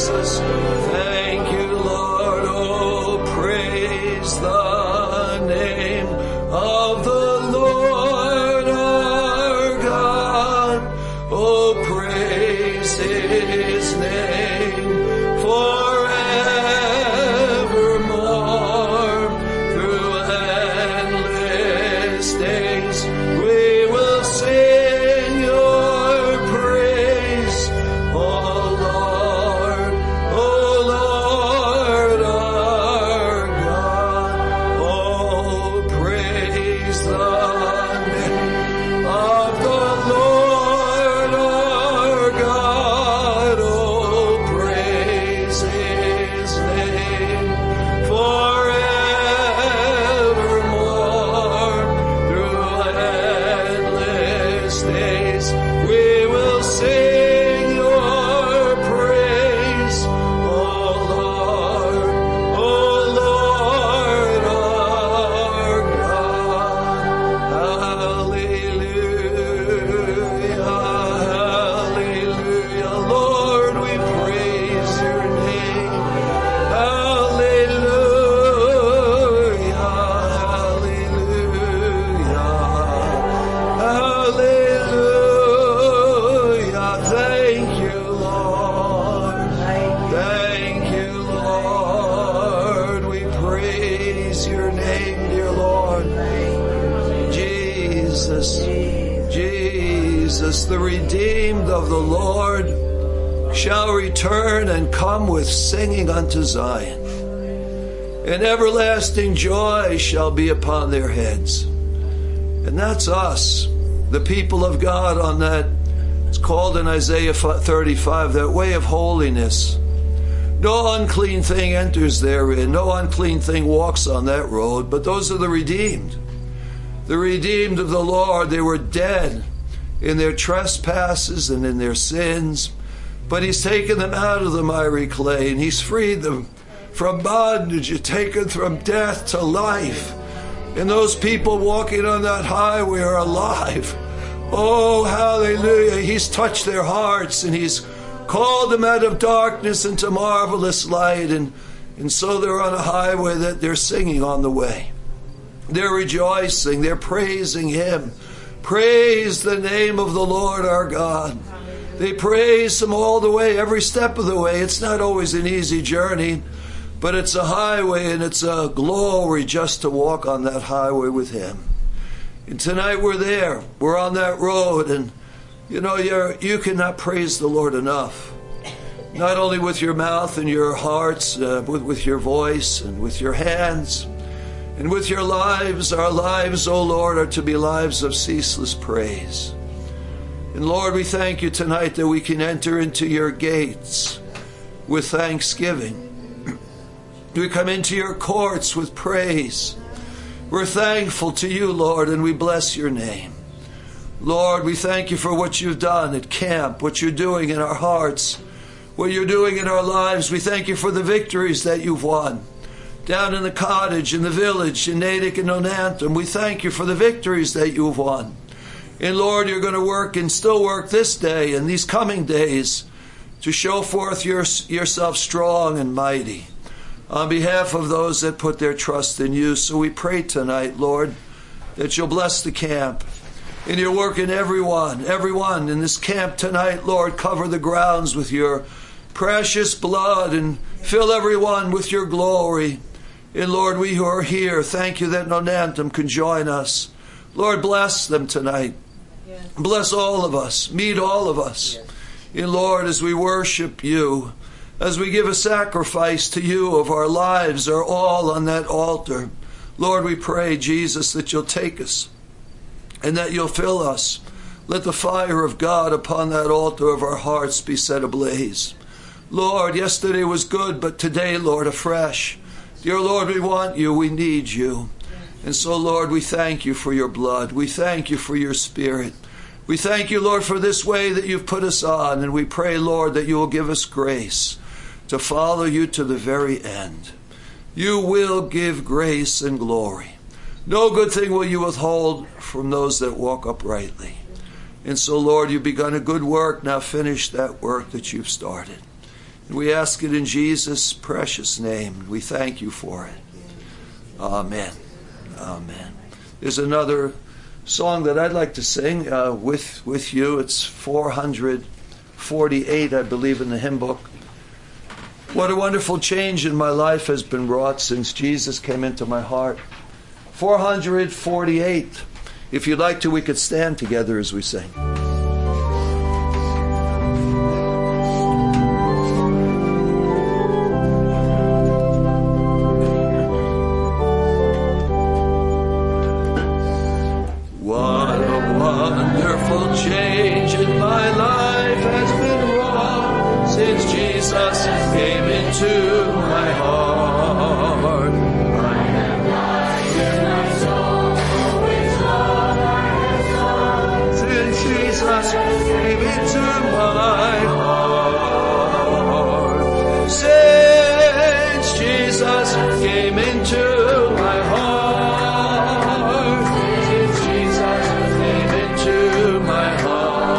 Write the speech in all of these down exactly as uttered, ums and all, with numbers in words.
Jesus. Thank you, Lord. Oh, praise the name of the Lord our God. Oh, praise his name forevermore. Through endless days we will sing your praise, oh Lord, oh Lord our God. Oh, praise the name of the Lord our God. Oh, praise his name forevermore. Through endless days we will sing your praise, oh Lord, oh Lord our God. Hallelujah, hallelujah. Lord, we praise your name. Hallelujah, hallelujah, hallelujah. Thank you, Lord. Thank you, Lord. We praise your name, dear Lord. Jesus, Jesus, the redeemed of the Lord shall return and come with singing unto Zion, and everlasting joy shall be upon their heads. And that's us, the people of God, on that, it's called in Isaiah thirty-five, that way of holiness. No unclean thing enters therein, no unclean thing walks on that road, but those are the redeemed. The redeemed of the Lord. They were dead in their trespasses and in their sins, but he's taken them out of the miry clay, and he's freed them from bondage, and taken from death to life. And those people walking on that highway are alive. Oh, hallelujah. He's touched their hearts, and he's called them out of darkness into marvelous light. And, and so they're on a highway that they're singing on the way. They're rejoicing. They're praising him. Praise the name of the Lord our God. They praise him all the way, every step of the way. It's not always an easy journey, but it's a highway, and it's a glory just to walk on that highway with him. And tonight we're there. We're on that road, and you know, you're, you cannot praise the Lord enough. Not only with your mouth and your hearts, uh, with, with your voice and with your hands and with your lives. Our lives, O Lord, are to be lives of ceaseless praise. And Lord, we thank you tonight that we can enter into your gates with thanksgiving. We come into your courts with praise. We're thankful to you, Lord, and we bless your name. Lord, we thank you for what you've done at camp, what you're doing in our hearts, what you're doing in our lives. We thank you for the victories that you've won down in the cottage, in the village, in Natick and Nonantum. We thank you for the victories that you've won. And Lord, you're going to work and still work this day and these coming days to show forth your, yourself strong and mighty on behalf of those that put their trust in you. So we pray tonight, Lord, that you'll bless the camp. And you're working everyone, everyone in this camp tonight, Lord. Cover the grounds with your precious blood and fill everyone with your glory. And Lord, we who are here, thank you that Nonantum can join us. Lord, bless them tonight. Yes. Bless all of us. Meet all of us. Yes. And Lord, as we worship you, as we give a sacrifice to you of our lives, our all on that altar, Lord, we pray, Jesus, that you'll take us and that you'll fill us. Let the fire of God upon that altar of our hearts be set ablaze. Lord, yesterday was good, but today, Lord, afresh. Dear Lord, we want you. We need you. And so, Lord, we thank you for your blood. We thank you for your spirit. We thank you, Lord, for this way that you've put us on. And we pray, Lord, that you will give us grace to follow you to the very end. You will give grace and glory. No good thing will you withhold from those that walk uprightly. And so, Lord, you've begun a good work. Now finish that work that you've started. We ask it in Jesus' precious name. We thank you for it. Amen. Amen. There's another song that I'd like to sing uh, with, with you. It's four hundred forty-eight, I believe, in the hymn book. What a wonderful change in my life has been wrought since Jesus came into my heart. four hundred forty-eight. If you'd like to, we could stand together as we sing. Change in my life has been wrought since Jesus came into my heart. I am light in my soul, always love I have known. Since Jesus came into my heart. Since Jesus came into my heart. Since Jesus came into my heart.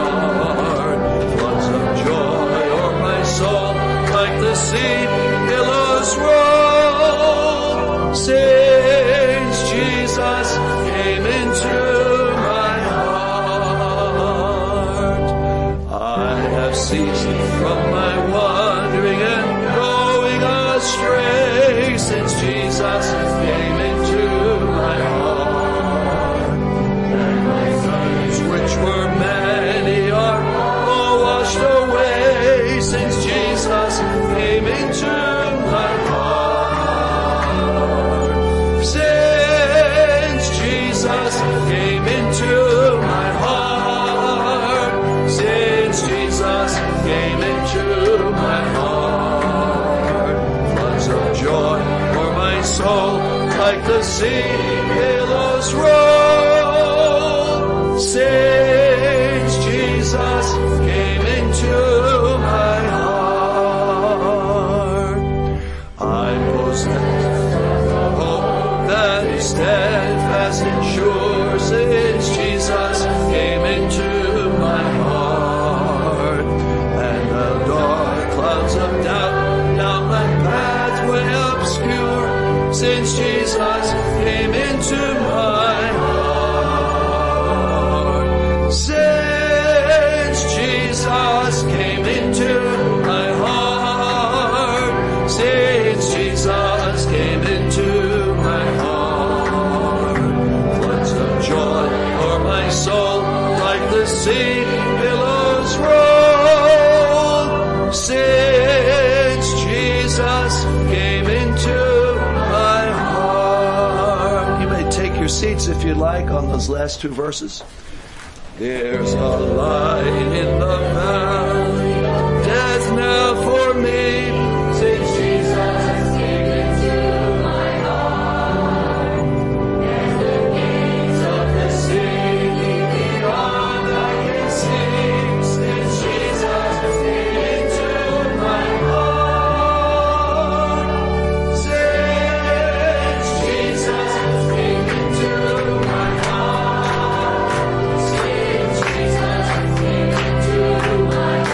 Sea billows roll since Jesus came into my heart. I have ceased from my wandering and going astray since Jesus came into my heart. And my sins, which were many, are all washed away since Jesus came into my heart. Since Jesus came into my heart. Since Jesus came into my heart. Floods of joy for my soul, like the sea billows roll. Since Jesus came into my heart. Hope that is steadfast and sure since Jesus came into my heart. And the dark clouds of doubt down my pathway obscure since Jesus came into my heart. Since Jesus came into my heart. Since Jesus came into my heart. Floods of joy for my soul, like the sea billows roll. Since Jesus came into my heart. You may take your seats if you like on those last two verses. There's a light in the valley, death now for me. Since Jesus came into my heart, and the gates of the city beyond I can see. Since Jesus came into my heart. Since Jesus came into my heart. Since Jesus came into my heart.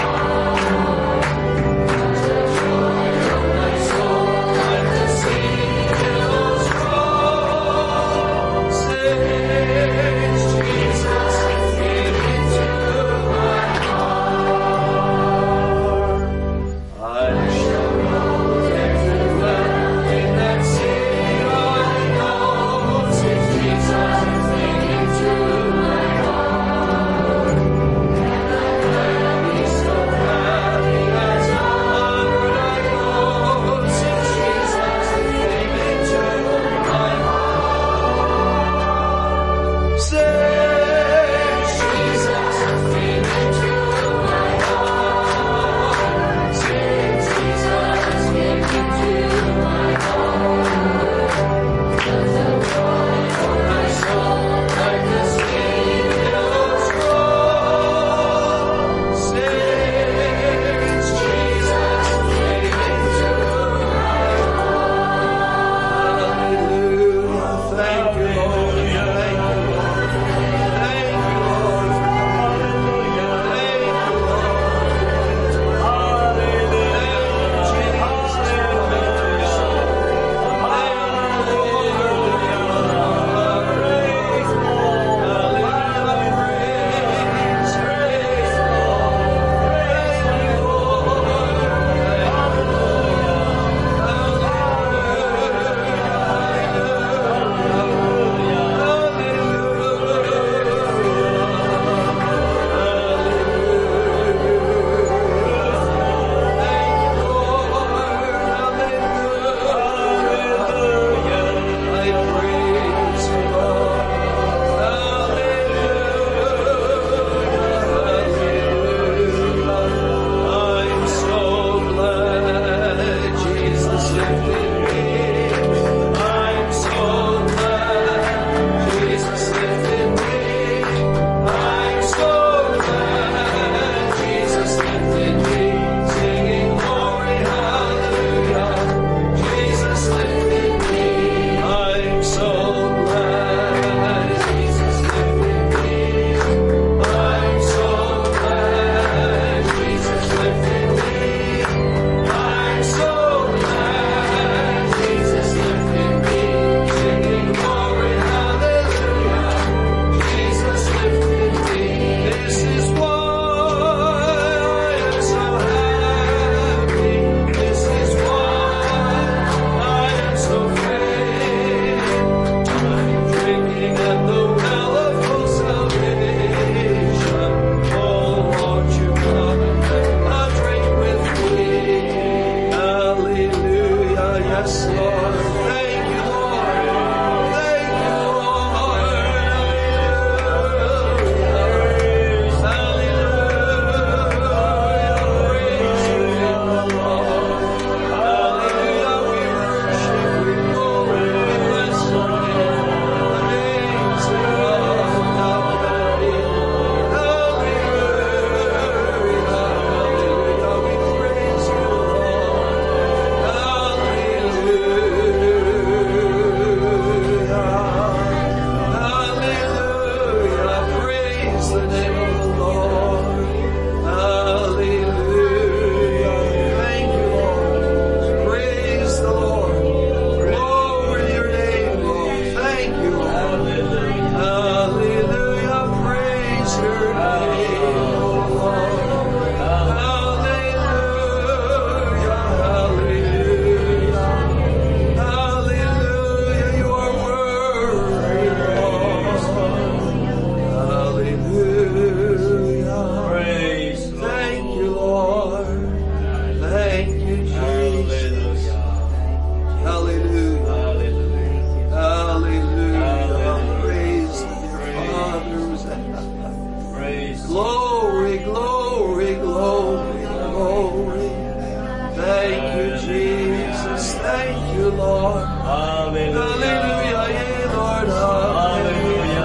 Thank you, Lord. Hallelujah. Hallelujah, yeah, Lord. Hallelujah.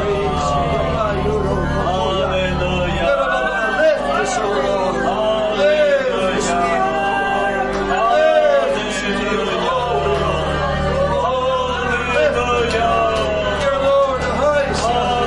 Hallelujah. Lift us, O Lord. Lift us, lift us to you, Lord. Hallelujah. Dear Lord, the highest.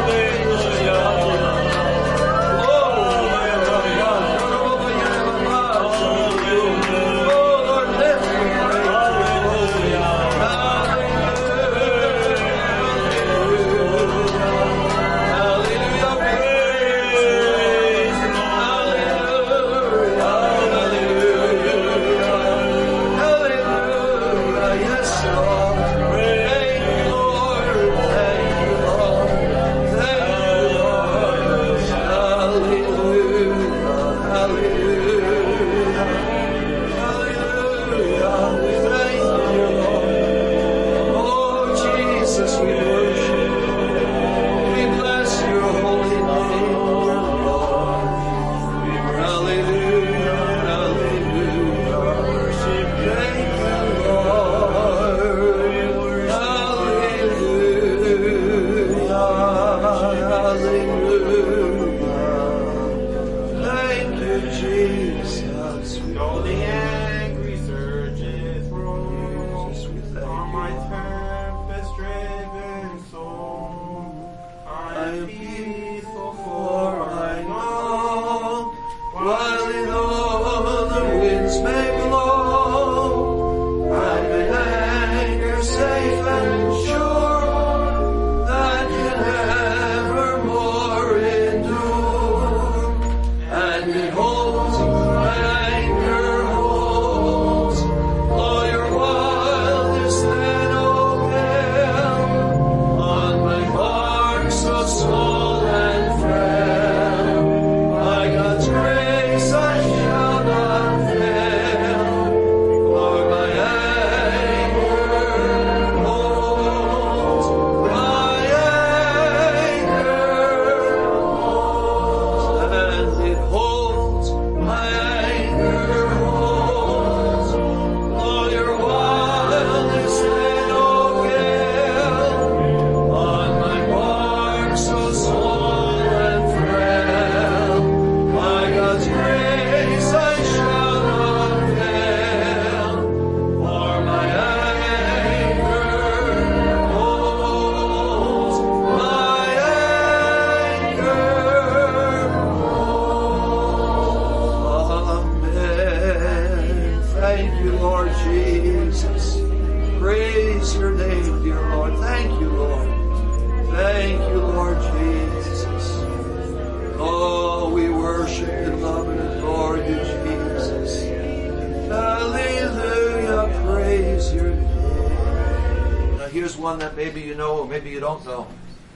One that maybe you know or maybe you don't know.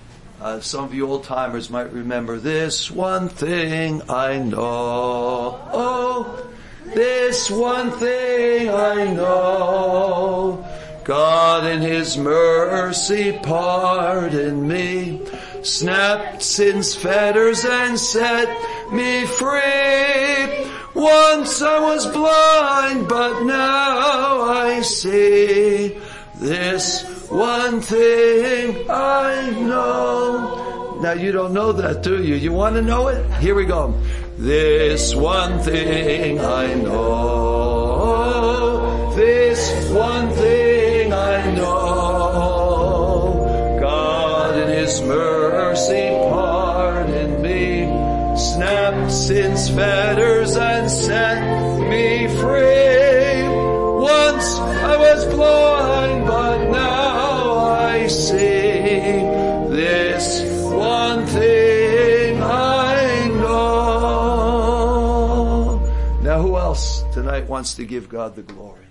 Uh, some of you old timers might remember this one thing I know. Oh, this one thing I know. God in His mercy pardoned me, snapped sin's fetters and set me free. Once I was blind, but now I see. This one thing I know. Now you don't know that, do you? You want to know it? Here we go. This one thing I know. This one thing I know. God in His mercy pardoned me, snapped sin's fetters and set me free. Once I was blind, but now I see. This one thing I know. Now who else tonight wants to give God the glory?